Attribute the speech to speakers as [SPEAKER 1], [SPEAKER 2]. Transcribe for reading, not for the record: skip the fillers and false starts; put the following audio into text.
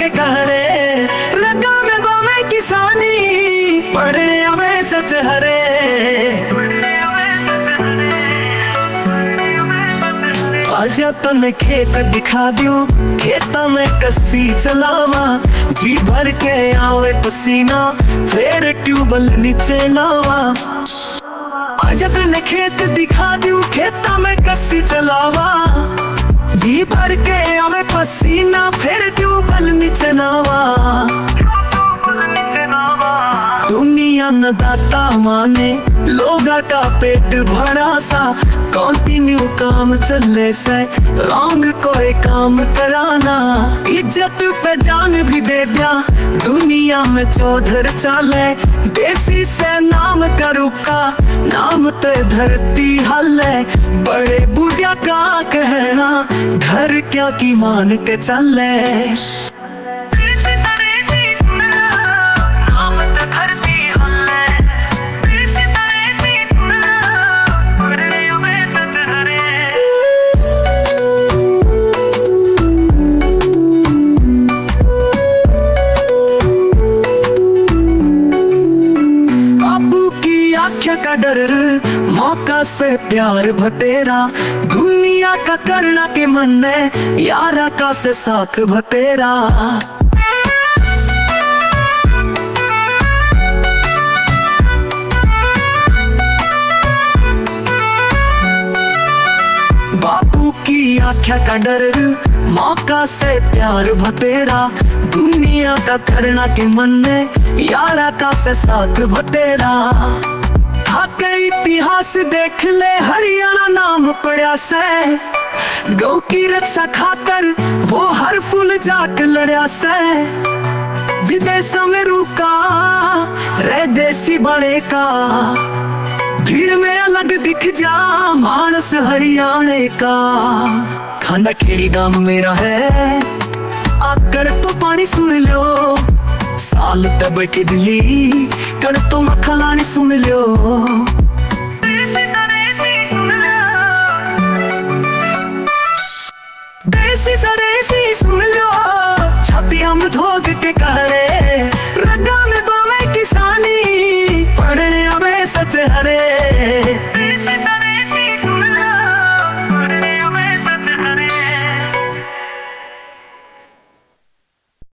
[SPEAKER 1] के कहरे, रगा में बावे किसानी, पढ़े हमें सच हरे। आजा तने खेत दिखा दूं, खेता में कस्सी चलावा, जी भर के आवे पसीना, फिर ट्यूबल नीचे नावा। आजा तने खेत दिखा दूं, खेता में कस्सी चलावा, जी भर के आवे पसीना, फिर ट्यूबल नीचे नावा। दुनिया न दाता माने, लोगा का पेट भरा सा, कंटिन्यू काम चले से, रंग कोई काम कराना। इज्जत पे जान भी दे दिया, दुनिया में चौधर चाले, देसी से नाम करूका, नाम ते धरती हले। बड़े बुढ़िया का कहना, घर क्या की मान के चले। आख्या का डर, मौका से प्यार भतेरा, दुनिया का करना के मन में, यारा का से साथ भतेरा। बापू की आख्या का डर, मौका से प्यार भतेरा, दुनिया का करना के मन में, यारा का से साथ भतेरा। आके इतिहास देख ले, हरियाणा नाम पड़ा से, गौ की रक्षा खातर वो हर फूल जाट लड़ा से। विदेश में रुका रे देसी बड़े का, भीड़ में अलग दिख जा मानस हरियाणे का। खांडा खेड़ी गांव मेरा है, आकर तो पानी सुन लो, साल ते बैठी दिल्ली, कर तो मखलानी सुन लो। देसी सरेसी सुन लो।